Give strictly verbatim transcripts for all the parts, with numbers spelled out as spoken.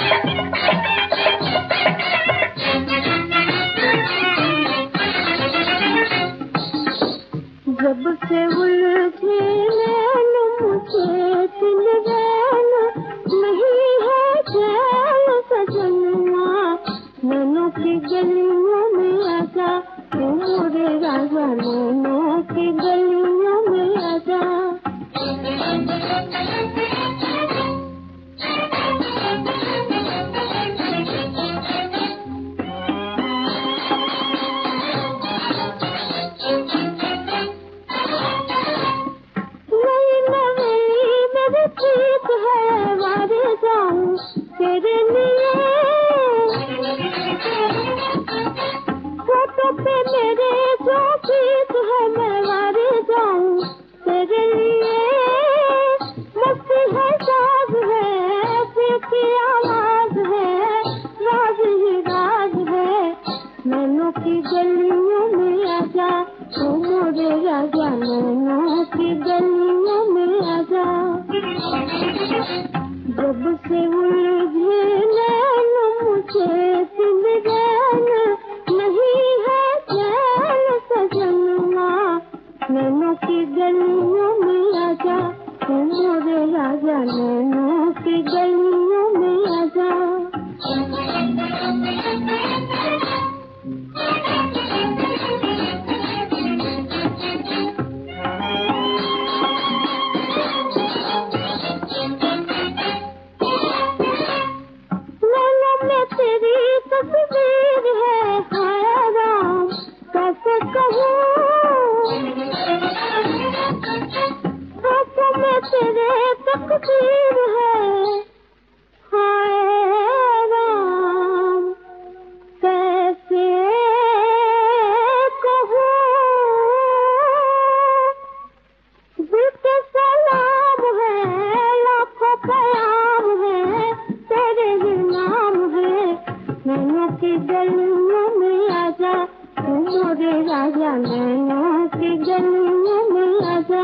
जब से उलझे नैन मुझे दिल रैन नहीं है चैन सजनवा नैनों की गलियों में आजा तू मोरे राजा नैनों की गलियों में आजा ठीक है वारे जाऊं तेरे लिए फोटो पे मेरे जो ठीक है मैं वारे जाऊं तेरे लिए मस्ती है साज है दिल की आवाज है राज ही राज है नैनों की गलियों में आजा तू मोरे राजा नैनों की गलियों में आजा जब से उलझे नैन मुझे दिल रैन नहीं है चैन सजनवा नैनों की गलियों में आजा तू मोरे राजा नैनों की गलियों में आजा तेरी तस्वीर है हाय राम कैसे कहूँ हाथों में तेरे तकदीर है हाय राम कैसे कहूँ दिल के सलाम है लाखों प्याम है तेरे ही नाम है नैनों की गलियों में आजा तू मोरे राजा नैनों की गलियों में आजा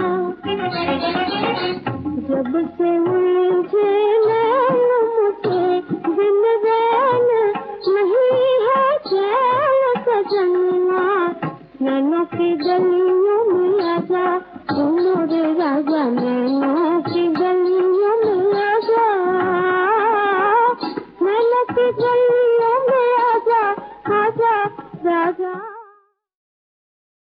जब से उलझे नैन मुझे दिल रैन नहीं है चैन सजनवा नैनों की गलियों में आजा तू मोरे राजा नैनों की गलियों में आजा नैनों की गलियों में आजा आजा राजा